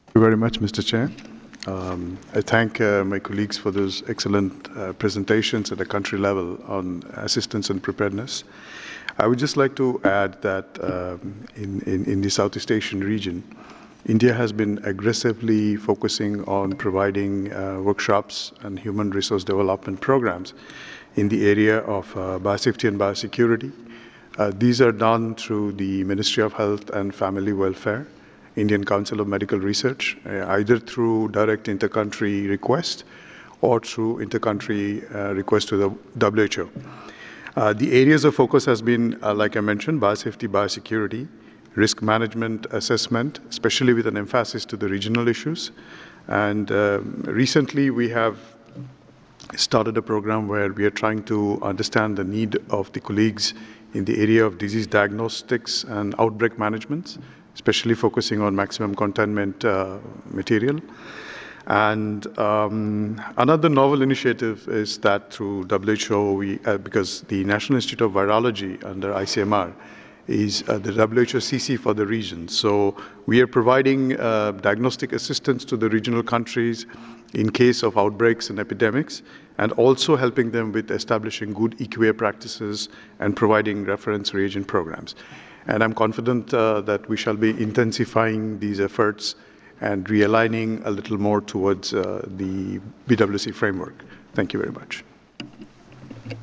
Thank you very much, Mr. Chair. I thank my colleagues for those excellent presentations at a country level on assistance and preparedness. I would just like to add that in the Southeast Asian region, India has been aggressively focusing on providing workshops and human resource development programs in the area of biosafety and biosecurity. These are done through the Ministry of Health and Family Welfare, Indian Council of Medical Research, either through direct inter-country request or through inter-country request to the WHO. The areas of focus has been, like I mentioned, biosafety, biosecurity, risk management assessment, especially with an emphasis to the regional issues. And recently we have started a program where we are trying to understand the need of the colleagues in the area of disease diagnostics and outbreak management, especially focusing on maximum containment material. And another novel initiative is that through WHO, because the National Institute of Virology under ICMR is the WHO CC for the region. So we are providing diagnostic assistance to the regional countries in case of outbreaks and epidemics, and also helping them with establishing good EQA practices and providing reference reagent programs. And I'm confident that we shall be intensifying these efforts and realigning a little more towards the BWC framework. Thank you very much.